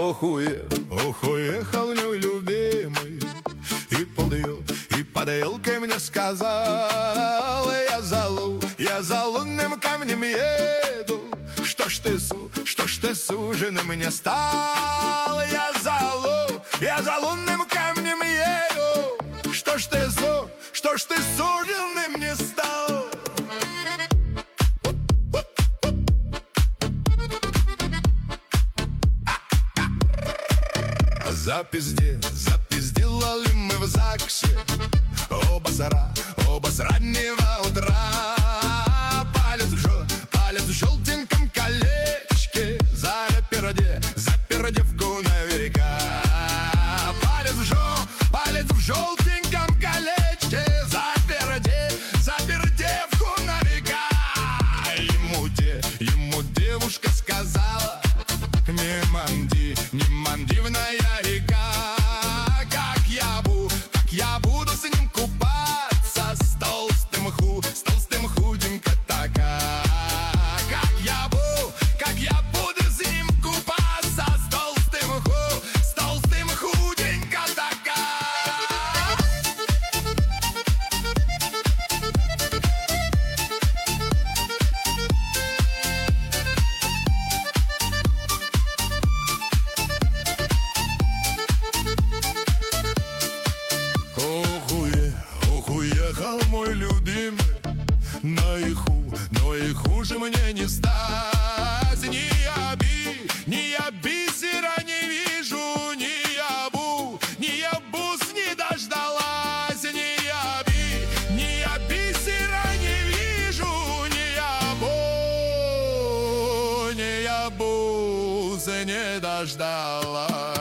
ох, уехал мой любимый. И подъелкой мне сказал: я за лунным камнем еду. Что ж ты суженым мне стал? Я за лунным камнем еду. Что ж ты суженым мне стал? Запиздилали мы в ЗАГСе оба с раннего утра. Палец в желтеньком колечке, запер девку наверняка. Палец в желтеньком колечке, запер девку наверняка. Ему девушка сказала: не мандивная река. Как я буду с ним купаться, с толстым худенько такая. Как я буду с ним купаться, с толстым худенько такая. Уехал мой любимый, но и хуже мне не стать. Ни я бисера не вижу, ни я бус не дождалась. Ни я бисера не вижу, ни я бус не дождалась.